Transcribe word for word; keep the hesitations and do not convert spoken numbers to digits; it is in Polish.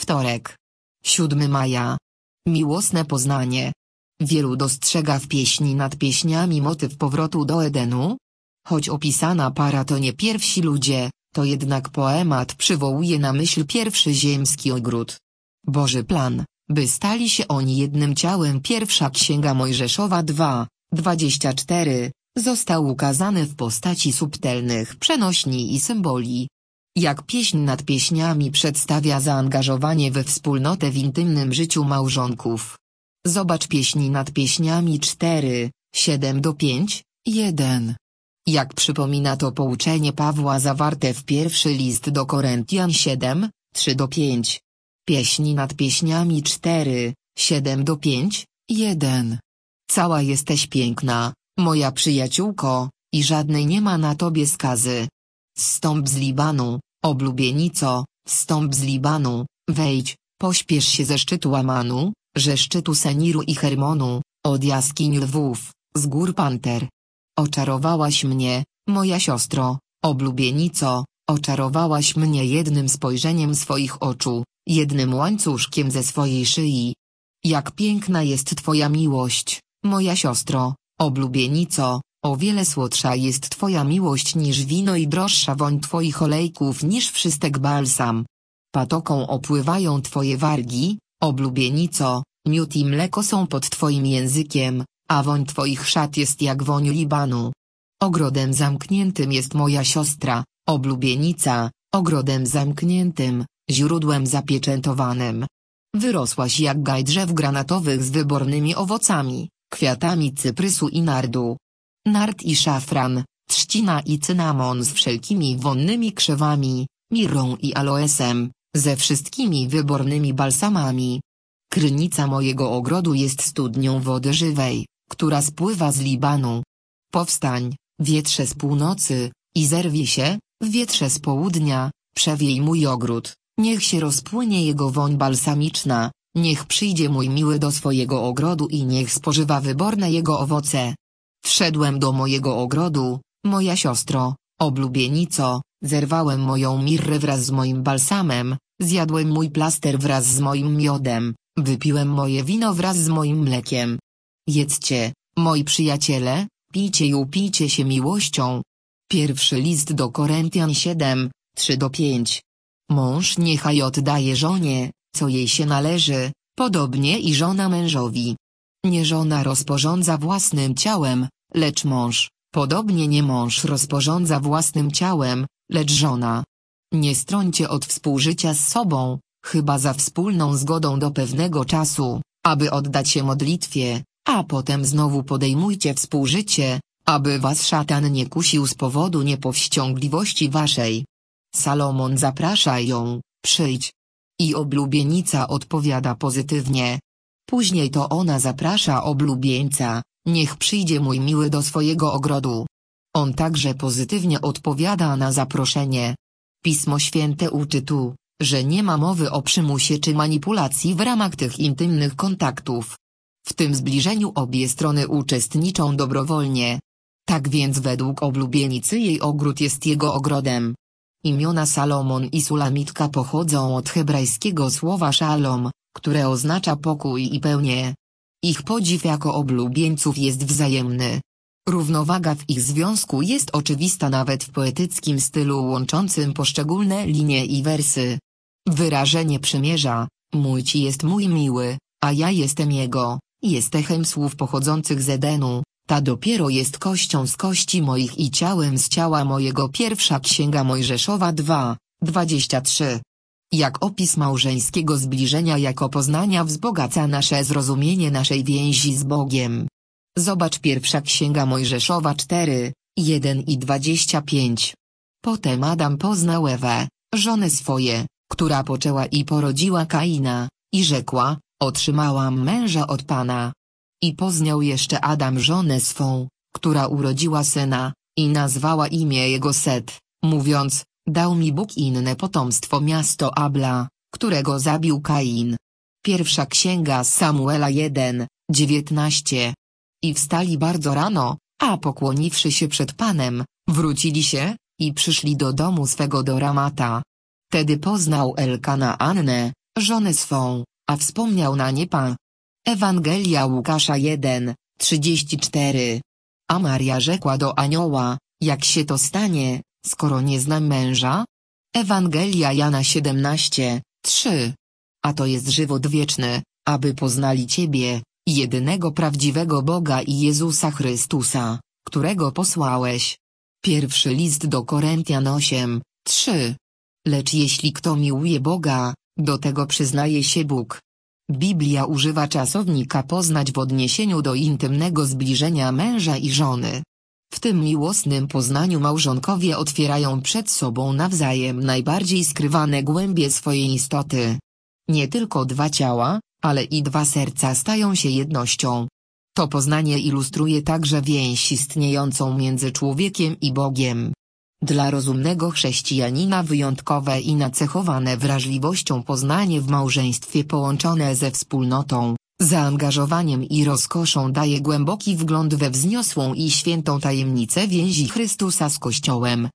Wtorek. siódmego maja. Miłosne poznanie. Wielu dostrzega w pieśni nad pieśniami motyw powrotu do Edenu. Choć opisana para to nie pierwsi ludzie, to jednak poemat przywołuje na myśl pierwszy ziemski ogród. Boży plan, by stali się oni jednym ciałem. Pierwsza Księga Mojżeszowa dwa, dwadzieścia cztery, został ukazany w postaci subtelnych przenośni i symboli. Jak pieśń nad pieśniami przedstawia zaangażowanie we wspólnotę w intymnym życiu małżonków. Zobacz pieśni nad pieśniami cztery, siedem do pięć, jeden. Jak przypomina to pouczenie Pawła zawarte w pierwszy list do Koryntian siedem, trzy do pięć. Pieśni nad pieśniami cztery, siedem do pięć, jeden. Cała jesteś piękna, moja przyjaciółko, i żadnej nie ma na tobie skazy. Zstąp z Libanu, oblubienico, zstąp z Libanu, wejdź, pośpiesz się ze szczytu Amanu, ze szczytu Seniru i Hermonu, od jaskiń lwów, z gór panter. Oczarowałaś mnie, moja siostro, oblubienico, oczarowałaś mnie jednym spojrzeniem swoich oczu, jednym łańcuszkiem ze swojej szyi. Jak piękna jest twoja miłość, moja siostro, oblubienico, o wiele słodsza jest twoja miłość niż wino i droższa woń twoich olejków niż wszystek balsam. Patoką opływają twoje wargi, oblubienico, miód i mleko są pod twoim językiem, a woń twoich szat jest jak woń Libanu. Ogrodem zamkniętym jest moja siostra, oblubienica, ogrodem zamkniętym, źródłem zapieczętowanym. Wyrosłaś jak gaj drzew granatowych z wybornymi owocami, kwiatami cyprysu i nardu. Nard i szafran, trzcina i cynamon z wszelkimi wonnymi krzewami, mirrą i aloesem, ze wszystkimi wybornymi balsamami. Krynica mojego ogrodu jest studnią wody żywej, która spływa z Libanu. Powstań, wietrze z północy, i zerwij się, wietrze z południa, przewiej mój ogród, niech się rozpłynie jego woń balsamiczna, niech przyjdzie mój miły do swojego ogrodu i niech spożywa wyborne jego owoce. Wszedłem do mojego ogrodu, moja siostro, oblubienico, zerwałem moją mirrę wraz z moim balsamem, zjadłem mój plaster wraz z moim miodem, wypiłem moje wino wraz z moim mlekiem. Jedzcie, moi przyjaciele, pijcie i upijcie się miłością. Pierwszy list do Koryntian siedem, trzy do pięć. Mąż niechaj oddaje żonie, co jej się należy, podobnie i żona mężowi. Nie żona rozporządza własnym ciałem, lecz mąż, podobnie nie mąż rozporządza własnym ciałem, lecz żona. Nie strońcie od współżycia z sobą, chyba za wspólną zgodą do pewnego czasu, aby oddać się modlitwie, a potem znowu podejmujcie współżycie, aby was szatan nie kusił z powodu niepowściągliwości waszej. Salomon zaprasza ją, przyjdź. I oblubienica odpowiada pozytywnie. Później to ona zaprasza oblubieńca, niech przyjdzie mój miły do swojego ogrodu. On także pozytywnie odpowiada na zaproszenie. Pismo Święte uczy tu, że nie ma mowy o przymusie czy manipulacji w ramach tych intymnych kontaktów. W tym zbliżeniu obie strony uczestniczą dobrowolnie. Tak więc według oblubienicy jej ogród jest jego ogrodem. Imiona Salomon i Sulamitka pochodzą od hebrajskiego słowa szalom, które oznacza pokój i pełnię. Ich podziw jako oblubieńców jest wzajemny. Równowaga w ich związku jest oczywista nawet w poetyckim stylu łączącym poszczególne linie i wersy. Wyrażenie przymierza, mój ci jest mój miły, a ja jestem jego, jest echem słów pochodzących z Edenu, ta dopiero jest kością z kości moich i ciałem z ciała mojego. Pierwsza Księga Mojżeszowa dwa, dwadzieścia trzy. Jak opis małżeńskiego zbliżenia jako poznania wzbogaca nasze zrozumienie naszej więzi z Bogiem. Zobacz Pierwsza Księga Mojżeszowa cztery, jeden i dwadzieścia pięć. Potem Adam poznał Ewę, żonę swoje, która poczęła i porodziła Kaina, i rzekła, otrzymałam męża od Pana. I poznał jeszcze Adam żonę swą, która urodziła syna, i nazwała imię jego Set, mówiąc, dał mi Bóg inne potomstwo miasto Abla, którego zabił Kain. Pierwsza Księga Samuela jeden, dziewiętnaście. I wstali bardzo rano, a pokłoniwszy się przed Panem, wrócili się, i przyszli do domu swego do Ramata. Tedy poznał Elkana Annę, żonę swą, a wspomniał na nie Pan. Ewangelia Łukasza jeden, trzydzieści cztery. A Maria rzekła do anioła: jak się to stanie, skoro nie znam męża? Ewangelia Jana siedemnaście, trzy. A to jest żywot wieczny, aby poznali Ciebie, jedynego prawdziwego Boga i Jezusa Chrystusa, którego posłałeś. Pierwszy list do Koryntian osiem, trzy. Lecz jeśli kto miłuje Boga, do tego przyznaje się Bóg. Biblia używa czasownika poznać w odniesieniu do intymnego zbliżenia męża i żony. W tym miłosnym poznaniu małżonkowie otwierają przed sobą nawzajem najbardziej skrywane głębie swojej istoty. Nie tylko dwa ciała, ale i dwa serca stają się jednością. To poznanie ilustruje także więź istniejącą między człowiekiem i Bogiem. Dla rozumnego chrześcijanina wyjątkowe i nacechowane wrażliwością poznanie w małżeństwie połączone ze wspólnotą, zaangażowaniem i rozkoszą daje głęboki wgląd we wzniosłą i świętą tajemnicę więzi Chrystusa z Kościołem,